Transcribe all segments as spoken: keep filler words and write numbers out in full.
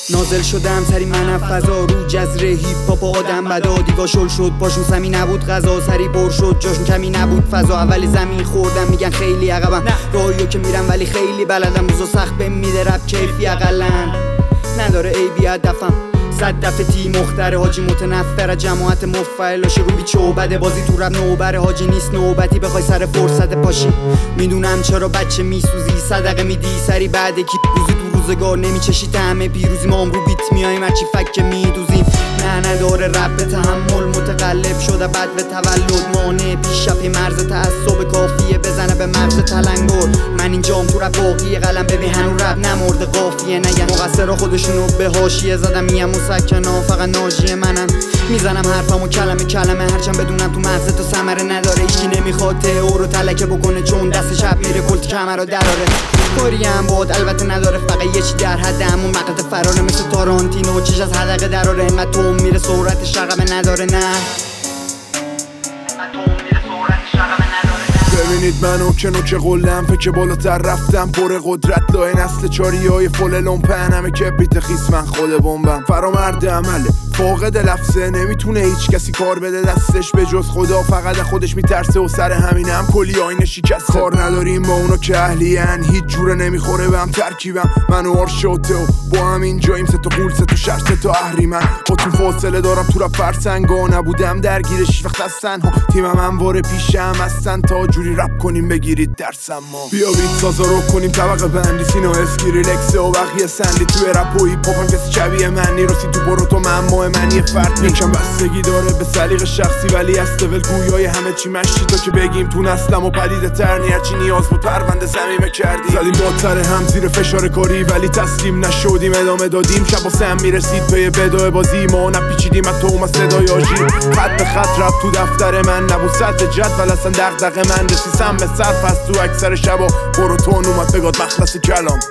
نازل شدم سری من فضا رو جزره هیپ هاپ آدم بدا دیوا شل شد پاشون سمی نبود غذا سری پر شد جاشون کمی نبود فضا اولی زمین خوردم میگن خیلی عقبم راهیو که میرم ولی خیلی بلدم روزا سخت بهم میده رپ کیفی اقلن نداره ای بی هدفم صد دفعه تی مختره حاجی متنفر جماعت مفعلاش رو بیچه و بده بازی تو رب نوبره حاجی نیست نوبتی بخوای سر فرصت پاشی میدونم چرا بچه میسوزی صدقه میدی سری بعد کی روزی تو روزگار نمیچشی طعم پیروزی ما هم رو بیت میایم هرچی فک میدوزیم نه نداره رب به تحمل متقلب شده بعد به تولد مانع پیشرفت مرز تعصب کافیه بزنه به مرز تلنگر من اینجام تو رب باقی قلم ببین هنو رب نمرده قافیه نگن مقصر خودشونو به حاشیه زدم میم مسکنا فقط ناجیه منن میزنم حرفمو کلمه کلمه هرچند بدونم تو مغز تو ثمره نداره هیچکی نمیخواد تئو رو تلکه بکنه چون دست شب میره کلت کمرا دراره کاری هم باد البته نداره فقط یه چی در حد همون مقطع فراره مثل تارانتینو چیش از حدقه دراره انقدر تو میره سرعت شقبه نداره نه ببینید منو که نوچه قلم فکر بالاتر رفتم پر قدرت لای نسل چاری های فل لومپن همه که بیت خیس من خود بمبم فرامرد عمله فاقد لفظه نمیتونه هیچ کسی کار بده دستش به جز خدا فقط خودش میترسه و سر همینم کلی آینه شکسته کار نداریم با اونو که اهلین هیچ جوره نمیخوره به هم ترکیبم من و آرشوته و با هم اینجاییم سه تا قول سه تا شر سه تا اهریمن با تو فاصله دارم تو رفت فرسنگا نبودم درگیرش وقت از تنها تیمم همواره پیشم هستن تا جوری رپ کنیم بگیرید درسم ما بیا بیت سازا رو کنیم طبقه بندی سینا اسکی ریلکسه و بقیه سندی توی رپ و هیپ هاپ هم کسی شبیه من نیروسی تو برو تو من من یه فرد میکشم بستگی داره به سلیقه شخصی ولی استول گویای همه چی مشتی تا که بگیم تو نسلم و پدیده تر هرچی نیاز بود پرونده صمیمه کردی زدیم با تر هم زیر فشار کاری ولی تسلیم نشدیم ادامه دادیم شب و سم میرسید به بدای بازی ما نپیچیدیم از تو صدای آژیر خط به خط رفت تو دفتر من نبود سطح جدول اصلا دغدغه من رسیدم به صرف از تو اکثر شبا برو تون اومد بگاد مخلص کلام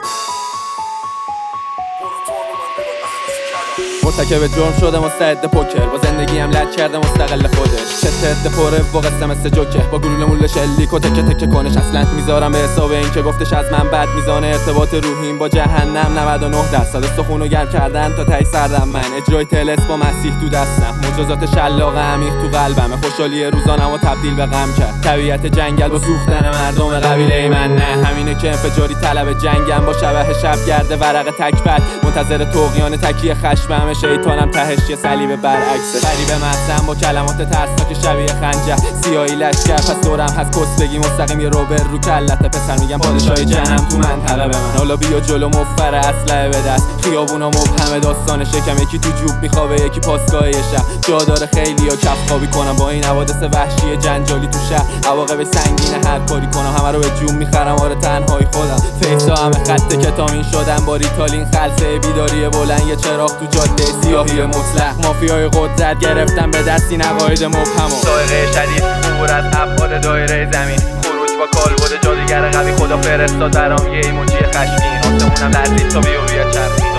مرتکب جرم شده مستعد پوکر با زندگی هم لج کرده مستقل خودش چه تد پره و قصه مثل جوکر با گلوله موله شلیک و تکه تکه کنش اصلا میذارم به حساب این که گفتش از من بد میزانه ارتباط روحیم با جهنم نود و نه درصد سخونو گرم کردن تا تای سردم من اجرای تلس با مسیح تو دستم مجازات شلاق عمیق تو قلبم خوشحالی روزانمو تبدیل به غم کرد طبیعت جنگل با سوختن مردم قبیله من نه همینه که انفجاری طلب جنگم با شبح شب گرده ورق تکبر منتظر طغیان تکیه خشمم شیطانم تهش یه صلیب برعکسه غریبه مستم با کلمات ترسناک شبیه خنجر سیاهی لشکر پس دورم هست کس بگی مستقیم یه روبر رو کلت پسر میگم پادشاهی جهنم تو منطقه به من حالا بیا جلو مفر اسلحه به دست خیابونا مبهم داستان شکم یکی تو جوب میخوابه یکی پاسگاه شهر جا داره خیلی یا کف خوابی کنم با این حوادث وحشی جنجالی تو شهر عواقب سنگین هر کاری کنم همه رو به جون میخرم آره تنهایی خودم فیسا همه خط کتامین شدم با ریتالین خلسه بیداری بلند یه چراغ تو جاده سیاهی مطلق مافیای قدرت گرفتن به دستی نقاید مبهم سایقه شدید عبور از ابعاد دایره زمین خروج با کالبد جادوگر قوی خدا فرستاد برام یه ایموجی خشمگین آسمونم لرزید تا بیو روی چرخید